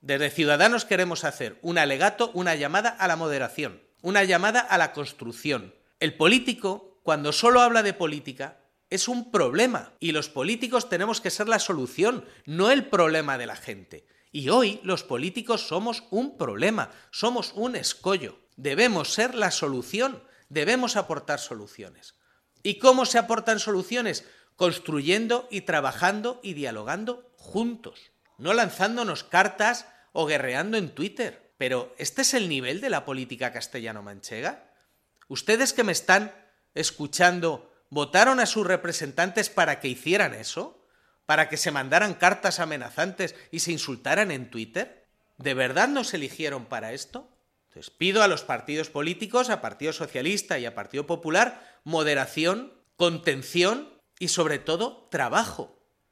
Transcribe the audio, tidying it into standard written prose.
Desde Ciudadanos queremos hacer un alegato, una llamada a la moderación, una llamada a la construcción. El político, cuando solo habla de política, es un problema y los políticos tenemos que ser la solución, no el problema de la gente. Y hoy los políticos somos un problema, somos un escollo. Debemos ser la solución, debemos aportar soluciones. ¿Y cómo se aportan soluciones? Construyendo y trabajando y dialogando juntos, no lanzándonos cartas o guerreando en Twitter. Pero ¿este es el nivel de la política castellano-manchega? ¿Ustedes que me están escuchando votaron a sus representantes para que hicieran eso? ¿Para que se mandaran cartas amenazantes y se insultaran en Twitter? ¿De verdad nos eligieron para esto? Entonces pido a los partidos políticos, a Partido Socialista y a Partido Popular, moderación, contención y sobre todo trabajo.